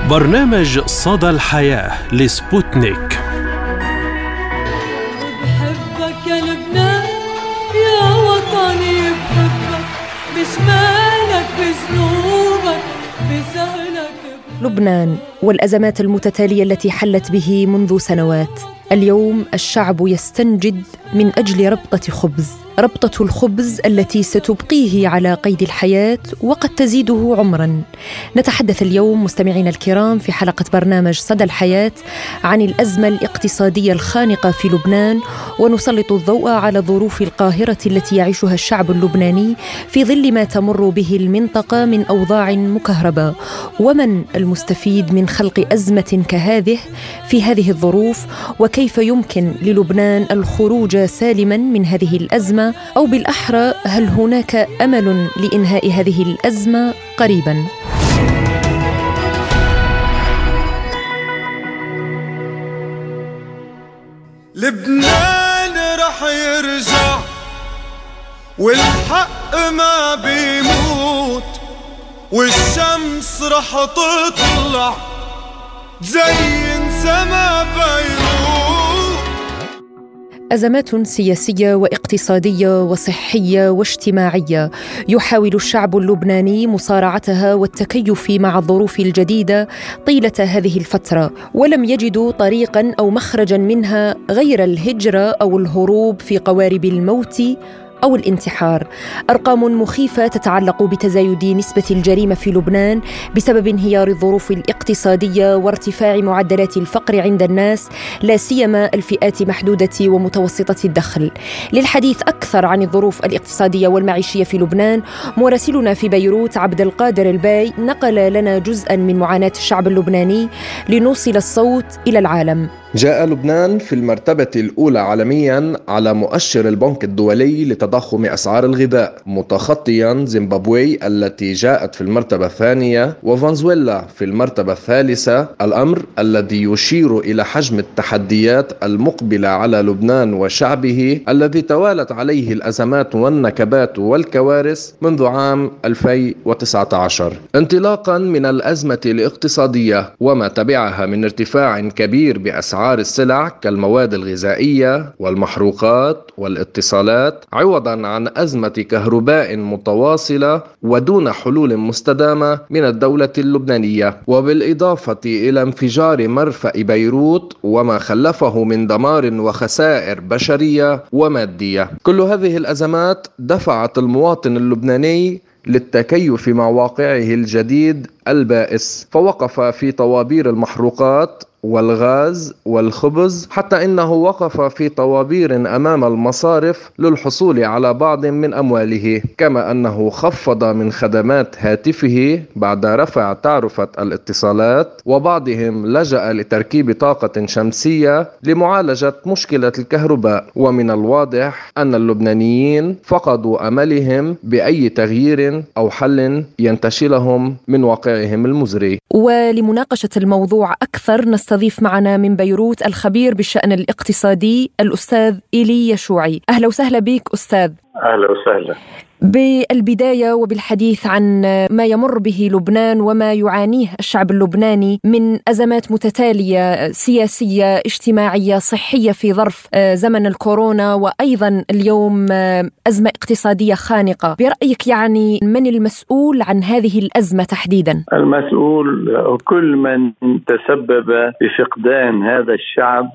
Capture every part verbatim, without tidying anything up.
برنامج صدى الحياة لسبوتنيك. بحبك يا لبنان يا وطني، بحبك بشمالك بجنوبك بسهلك. لبنان والأزمات المتتالية التي حلت به منذ سنوات. اليوم الشعب يستنجد من أجل ربطة خبز، ربطة الخبز التي ستبقيه على قيد الحياة وقد تزيده عمراً. نتحدث اليوم مستمعينا الكرام في حلقة برنامج صدى الحياة عن الأزمة الاقتصادية الخانقة في لبنان، ونسلط الضوء على الظروف القاهرة التي يعيشها الشعب اللبناني في ظل ما تمر به المنطقة من أوضاع مكهربة، ومن المستفيد من خلق أزمة كهذه في هذه الظروف، وكيف يمكن للبنان الخروج سالما من هذه الأزمة، أو بالأحرى هل هناك أمل لإنهاء هذه الأزمة قريبا؟ لبنان رح يرجع والحق ما بيموت، والشمس رح تطلع تزين سما بيروت. أزمات سياسية واقتصادية وصحية واجتماعية يحاول الشعب اللبناني مصارعتها والتكيف مع الظروف الجديدة طيلة هذه الفترة، ولم يجدوا طريقاً أو مخرجاً منها غير الهجرة أو الهروب في قوارب الموت أو الانتحار. أرقام مخيفة تتعلق بتزايد نسبة الجريمة في لبنان بسبب انهيار الظروف الاقتصادية وارتفاع معدلات الفقر عند الناس، لا سيما الفئات محدودة ومتوسطة الدخل. للحديث أكثر عن الظروف الاقتصادية والمعيشية في لبنان، مراسلنا في بيروت عبد القادر الباي نقل لنا جزءاً من معاناة الشعب اللبناني لنوصل الصوت إلى العالم. جاء لبنان في المرتبة الأولى عالمياً على مؤشر البنك الدولي لتضخم أسعار الغذاء، متخطياً زيمبابوي التي جاءت في المرتبة الثانية وفنزويلا في المرتبة الثالثة، الأمر الذي يشير إلى حجم التحديات المقبلة على لبنان وشعبه الذي توالت عليه الأزمات والنكبات والكوارث منذ عام ألفين وتسعة عشر، انطلاقاً من الأزمة الاقتصادية وما تبعها من ارتفاع كبير بأسعار السلع كالمواد الغذائية والمحروقات والاتصالات، عوضاً عن أزمة كهرباء متواصلة ودون حلول مستدامة من الدولة اللبنانية، وبالإضافة إلى انفجار مرفأ بيروت وما خلفه من دمار وخسائر بشرية ومادية. كل هذه الأزمات دفعت المواطن اللبناني للتكيف مع واقعه الجديد البائس، فوقف في طوابير المحروقات والغاز والخبز، حتى إنه وقف في طوابير أمام المصارف للحصول على بعض من أمواله، كما أنه خفض من خدمات هاتفه بعد رفع تعرفة الاتصالات، وبعضهم لجأ لتركيب طاقة شمسية لمعالجة مشكلة الكهرباء. ومن الواضح أن اللبنانيين فقدوا أملهم بأي تغيير أو حل ينتشلهم من واقعهم المزري. ولمناقشة الموضوع أكثر نستضيف معنا من بيروت الخبير بالشأن الاقتصادي الأستاذ إيلي يشوعي. أهلا وسهلا بك أستاذ. أهلا وسهلا. بالبداية وبالحديث عن ما يمر به لبنان وما يعانيه الشعب اللبناني من أزمات متتالية سياسية اجتماعية صحية في ظرف زمن الكورونا، وأيضا اليوم أزمة اقتصادية خانقة، برأيك يعني من المسؤول عن هذه الأزمة تحديدا؟ المسؤول كل من تسبب بفقدان هذا الشعب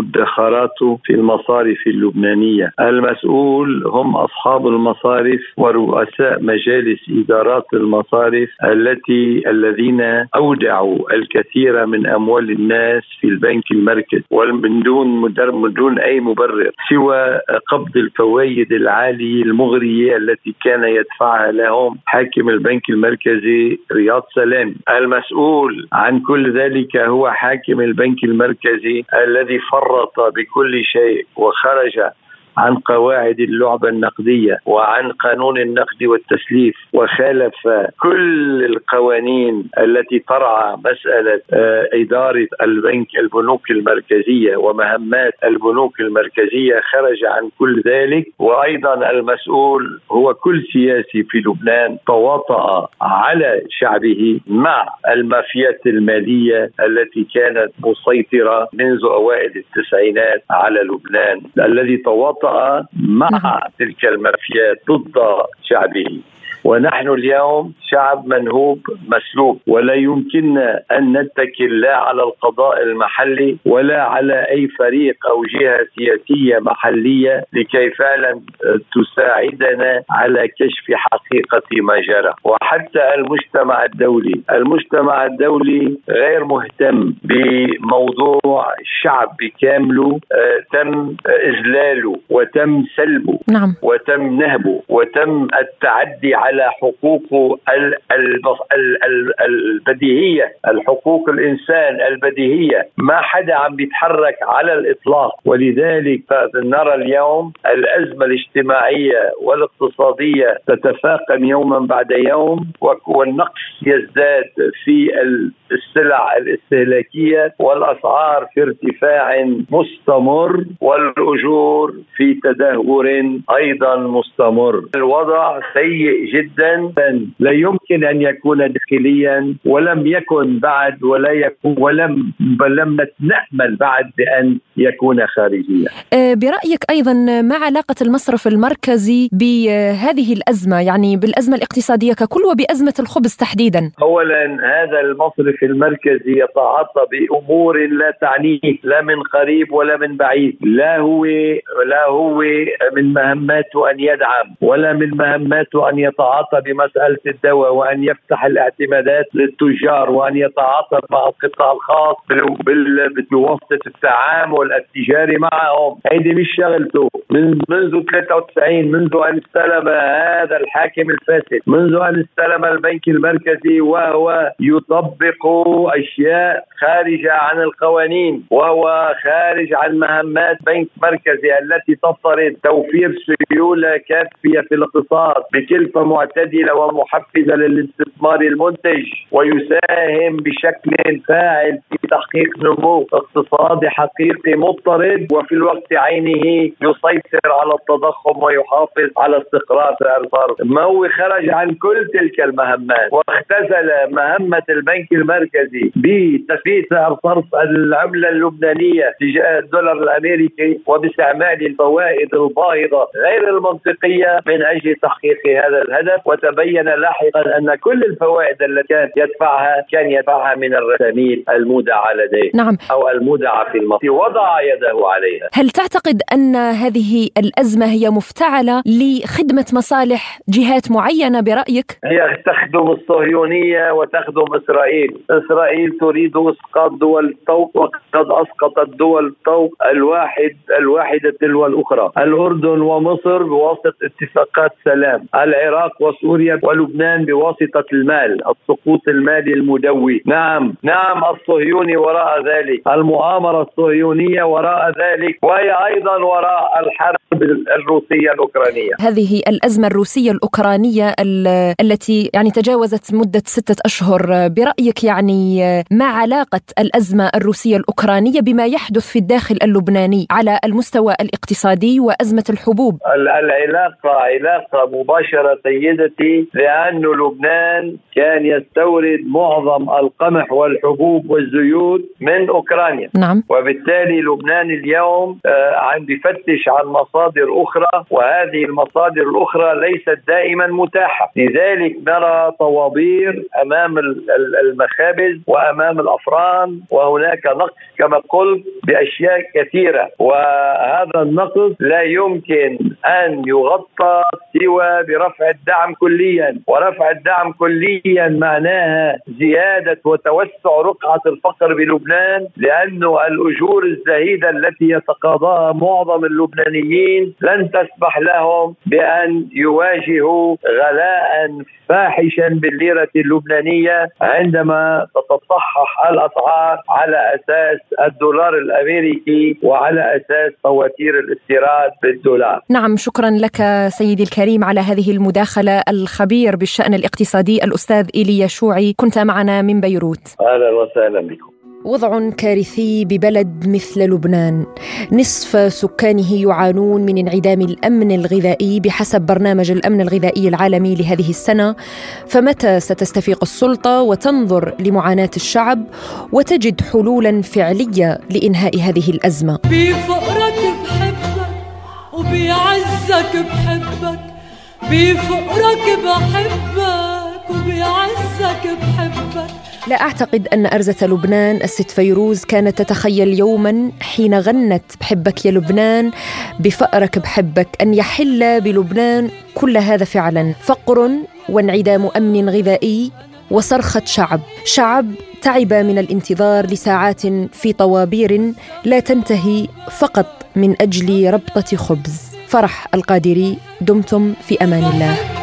لمدخراته في المصارف اللبنانية. المسؤول هم أصحاب المصارف ورؤساء مجالس إدارات المصارف التي الذين أودعوا الكثير من أموال الناس في البنك المركزي، ومن دون من دون أي مبرر سوى قبض الفوائد العالية المغرية التي كان يدفعها لهم حاكم البنك المركزي رياض سلامي. المسؤول عن كل ذلك هو حاكم البنك المركزي الذي فرط بكل شيء وخرج عن قواعد اللعبة النقدية وعن قانون النقد والتسليف، وخالف كل القوانين التي ترعى مسألة إدارة البنك البنوك المركزية ومهمات البنوك المركزية، خرج عن كل ذلك. وأيضا المسؤول هو كل سياسي في لبنان تواطأ على شعبه مع المافيات المالية التي كانت مسيطرة منذ أوائل التسعينات على لبنان، الذي تواطأ مع تلك المافيات ضد شعبه. ونحن اليوم شعب منهوب مسلوب، ولا يمكننا أن نتكل لا على القضاء المحلي ولا على أي فريق أو جهة سياسية محلية لكي فعلا تساعدنا على كشف حقيقة ما جرى. وحتى المجتمع الدولي المجتمع الدولي غير مهتم بموضوع الشعب بكامله، تم إذلاله وتم سلبه نعم. وتم نهبه وتم التعدي على حقوقه البديهية، الحقوق الإنسان البديهية. ما حدا عم بيتحرك على الإطلاق. ولذلك نرى اليوم الأزمة الاجتماعية والاقتصادية تتفاقم يوما بعد يوم، والنقص يزداد في السلع الاستهلاكية، والأسعار في ارتفاع مستمر، والأجور في تدهور أيضا مستمر. الوضع سيء جدا، لا يمكن أن يكون داخليا، ولم يكن بعد ولا يكون ولم لم نأمل بعد بأن يكون خارجيا. برأيك أيضا ما علاقة المصرف المركزي بهذه الأزمة، يعني بالأزمة الاقتصادية ككل وبأزمة الخبز تحديدا؟ أولا هذا المصرف المركزي يتعاطى بأمور لا تعنيه لا من قريب ولا من بعيد. لا هو لا هو من مهماته أن يدعم، ولا من مهماته أن يتعاطى بمسألة الدواء وأن يفتح الاعتمادات للتجار، وأن يتعاطى مع القطاع الخاص بواسطة التعامل التجاري معهم. هيدي مش شغلته. من منذ ثلاثة وتسعين، منذ أن استلم هذا الحاكم الفاسد، منذ أن استلم البنك المركزي، وهو يطبق أشياء خارجة عن القوانين، وهو خارج عن مهمات بنك مركزي التي تفترض توفير سيولة كافية في الاقتصاد بكلفة معتدلة ومحفزة للاستثمار المنتج، ويساهم بشكل فاعل في تحقيق نمو اقتصادي حقيقي مضطرد، وفي الوقت عينه يسيطر على التضخم ويحافظ على استقرار سعر الصرف. ما هو خرج عن كل تلك المهمات، واختزل مهمة البنك المركزي بتثبيت سعر صرف العملة اللبنانية تجاه الدولار الأمريكي، وباستعمال الفوائد الباهظة غير المنطقية من أجل تحقيق هذا الهدف. وتبين لاحقا أن كل الفوائد التي كان يدفعها كان يدفعها من الرسامين المودعة لديه، نعم. أو المودعة في الماضي وضع يده عليها. هل تعتقد أن هذه الأزمة هي مفتعلة لخدمة مصالح جهات معينة برأيك؟ هي تخدم الصهيونية وتخدم إسرائيل. إسرائيل تريد إسقاط دول الطوق، وقد أسقطت دول الطوق الواحد الواحدة تلو الأخرى. الأردن ومصر بواسطة اتفاقات سلام، العراق وسوريا ولبنان بواسطة المال، السقوط المالي المدوي. نعم نعم الصهيوني وراء ذلك، المؤامرة الصهيونية وراء ذلك، وهي أيضا وراء الحرب الروسية الأوكرانية. هذه الأزمة الروسية الأوكرانية التي يعني تجاوزت مدة ستة أشهر، برأيك يعني ما علاقة الأزمة الروسية الأوكرانية بما يحدث في الداخل اللبناني على المستوى الاقتصادي وأزمة الحبوب؟ العلاقة علاقة مباشرة سيدتي، لأن لبنان كان يستورد معظم القمح والحبوب والزيوت من أوكرانيا. نعم. وبالتالي لبنان اليوم عم بيفتش عن مصادر أخرى، وهذه المصادر الأخرى ليست دائما متاحة. لذلك نرى طوابير أمام المخابز وأمام الأفران، وهناك نقص كما قلت بأشياء كثيرة، وهذا النقص لا يمكن أن يغطى سوى برفع الدعم كليا، ورفع الدعم كليا معناها زيادة وتوسع رقعة الفقر بلبنان، لأنه الأجور الزهيدة التي يتقاضاها معظم اللبنانيين لن تسمح لهم بأن يواجهوا غلاء فاحشا بالليرة اللبنانية عندما تتصحح الأسعار على أساس الدولار الأمريكي وعلى أساس فواتير الاستيراد بالدولار. نعم، شكرا لك سيدي الكريم على هذه المداخلة. الخبير بالشأن الاقتصادي الأستاذ إيليا شوعي كنت معنا من بيروت. أهلا وسهلا بكم. وضع كارثي ببلد مثل لبنان، نصف سكانه يعانون من انعدام الأمن الغذائي بحسب برنامج الأمن الغذائي العالمي لهذه السنة. فمتى ستستفيق السلطة وتنظر لمعاناة الشعب وتجد حلولا فعلية لإنهاء هذه الأزمة؟ بفقرك بحبك وبيعزك بحبك، بفقرك بحبك وبيعزك بحبك. لا أعتقد أن أرزة لبنان الست فيروز كانت تتخيل يوما حين غنت بحبك يا لبنان بفقرك بحبك أن يحل بلبنان كل هذا فعلا. فقر وانعدام أمن غذائي وصرخة شعب، شعب تعب من الانتظار لساعات في طوابير لا تنتهي فقط من أجل ربطة خبز. فرح القادري، دمتم في أمان الله.